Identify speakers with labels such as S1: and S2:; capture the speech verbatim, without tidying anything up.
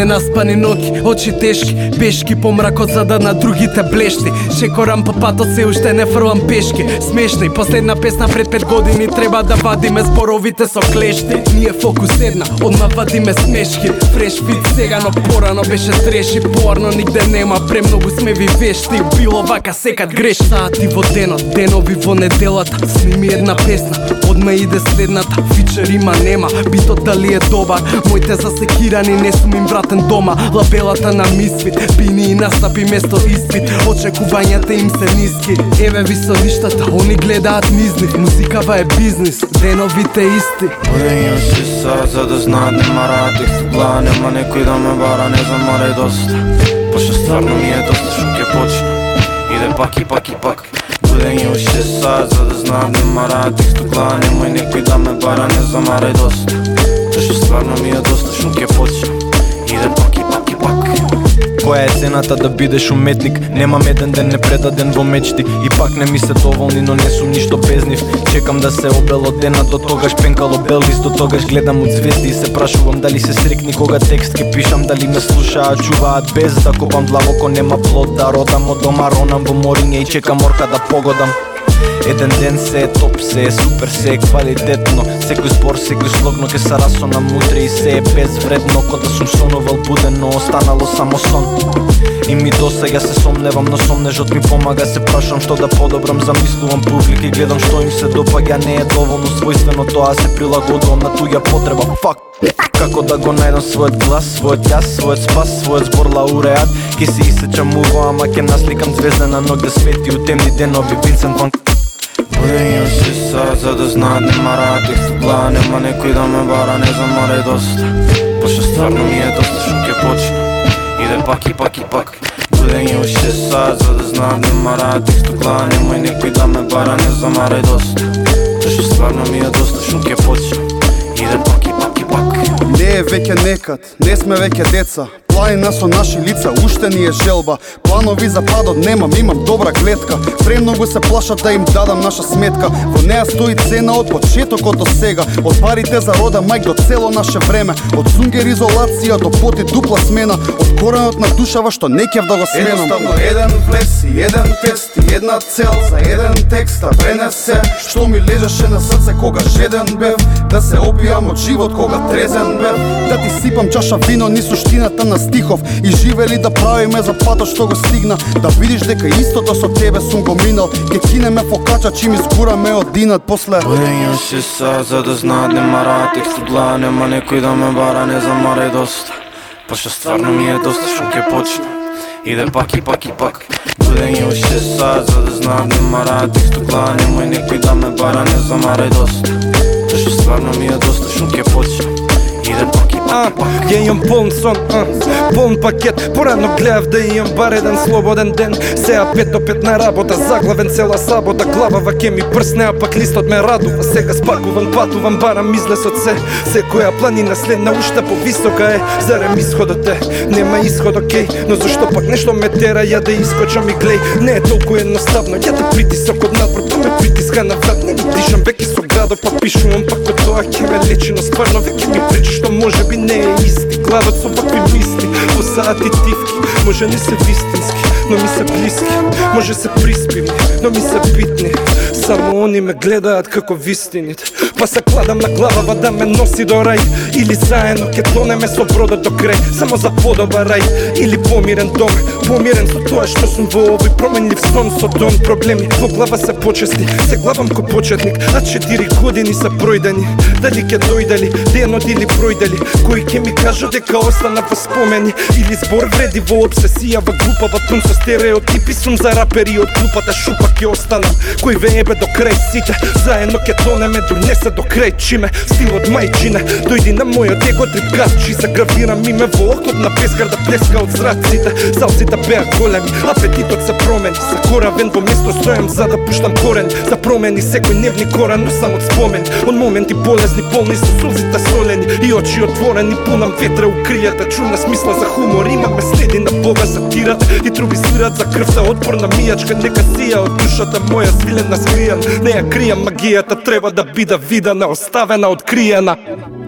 S1: ненаспани ноќи, очи тешки, пешки по мракот за да на другите блешти. Шекорам по патот, се уште не фрлам пешки. Смешни, последна песна пред пет години, треба да вадиме зборовите со клешти. Ние фокус една, одма вадиме смешки. Фреш фит сега, но порано беше треши. Порно нигде нема, премногу сме ви вешти. Било вака секад греш. Сати во денот, денови во неделата. Сними една песна, одма иде следната. Фичер има нема, битот дали е добар. Моите засекирани не сум им вратен дома. Лабелата на мисвит, пини и настапи место испит. Очекувањата им се ниски. Еве ви со ништата, они гледаат низ нив. Музикава е бизнис, деновите исти.
S2: Будења си сад за да знаат нема радик. В глава нема некој да ме бара, не замарај доста. Пошто стварно ми е доста, шо ке почне. Иде пак и пак и пак. Будења си сад за да знаат нема радик. В глава нема некој да ме бара, не замарај доста. Пошто стварно ми е доста, шо ке почне. Иде пак и пак и пак.
S3: Која е цената да бидеш уметник? Немам еден ден непредаден во мечти. И пак не ми се доволни, но не сум ништо без нив. Чекам да се обело дена, до тогаш пенкало белвис. До тогаш гледам од звезди и се прашувам дали се срикни кога текст ке пишам. Дали ме слушаат, чуваат без да копам длабоко, нема плод да родам. Од дома ронам во мориње и чекам орка да погодам. Еден ден се е топ, се е супер, се е квалитетно. Секој збор, секој слог, но ке се расонам утре и се е безвредно. Ко да сум сонувал буден, но останало само сон. И ми досега се сомневам, но сомнежот ми помага. Се прашам што да подобрам, замислувам публик и гледам што им се допаѓа. Не е доволно својствено тоа, се прилагодувам на туѓа потреба. Фак! Како да го најдам својот глас, својот јас, својот спас, својот збор лауреат. Ке се исечам уво, ама ке насликам звезда на ног да свети у темни денови Винсент Ван.
S2: Будења си сад за да знаат нема радик. В глава нема некој да ме бара, не замарај доста. Пошто стварно ми е доста, шо ке почне. Иде пак и пак и пак. Будења си сад за да знаат нема радик. В глава нема некој да ме бара, не замарај доста. Пошто стварно ми е доста, шо ке почне. Иде пак и пак и пак.
S4: Не е веќе некад, не сме веќе деца. Планина со наши лица, уште ни е желба. Планови за падот немам, имам добра гледка. Премногу се плашат да им дадам наша сметка. Во неа стои цена од почетокот до сега. Од парите за рода мајк до цело наше време. Од сунгер изолација до поти дупла смена. Од коренот на душава што не кев да го сменам. Едноставно еден влез и еден тест и една цел за еден текст да пренесе што ми лежеше на срце кога жеден бев. Да се опијам од живот кога трезен бев. Да ти сипам чаша вино ни суштината на стихов и живели да правиме за патот што го стигна. Да видиш дека истото со тебе сум го минал. Ке кинеме фокача чим изгураме од динат после.
S2: Будења си сад за да знаат нема радик. В глава нема некој да ме бара, не замарај доста. Пошто стварно ми е доста, шо ке почне. Иде пак и пак и пак. Будења си сад за да знаат нема радик. В глава нема некој да ме бара, не замарај доста. Пошто стварно ми е доста, шо ке почне. Иде пак и пак и пак.
S5: Ја имам полн сон, а, полн пакет. Порано гледав да имам бар еден слободен ден. Сеа пет до пет на работа, заглавен цела сабота. Главава ке ми прсне, а пак листот ме радува. Сега спакувам, патувам, барам излез од се. Секоја планина следна уште повисока е. Зарем исходот е, нема исход окей. Но зашто пак нешто ме тера ја да искочам и глеј. Не е толку едноставно, ја да притисок од надвор. Па ме притиска на врат, не ги дишам веќе со градов. Па пишувам пак од тоа ке ме лечи, но стварно веќе ми причи што може би не е исти. Главот со вакви мисли, по сати тивки. Може не се вистински, но ми се блиски. Може се приспивни, но ми се битни. Само они ме гледаат како вистините. Па се кладам на главава да ме носи до рај. Или заедно ке тонеме со бродот до крај. Само за подобар рај, или помирен дом. Помирен со тоа што сум во овој променлив сон со дом. Проблеми во глава се почести, се главам ко почетник. А четири години се пројдени. Дали ке дојдали, денот или пројдали. Кој ке ми кажа дека остана во спомени. Или збор вреди во обсесија, во глупава тун со стереотипи. Сум за рапери од глупата шупа ке останам. Кој веебе до крај сите, заедно ке тонеме, донесе до крај чиме. Стилот мајчине, дојди на мојот его трипкачи. Загравирам име во окот на пескар да плеска од зраците. Залците беа големи, апетитот се промени. Се коравен во место стојам за да пуштам корен. За промени секој невни коран, но само од спомени. Од моменти болезни, полни со сулзите солени. И очи отворени, пунам ветра укријата. Чудна смисла за хумор, имаме следи на Бога сатират. И труби свират за крвта, отпорна мијачка. Нека сија од душата моја свилена скријан. Не ја кријам магијата, треба да биде видена, оставена, откриена.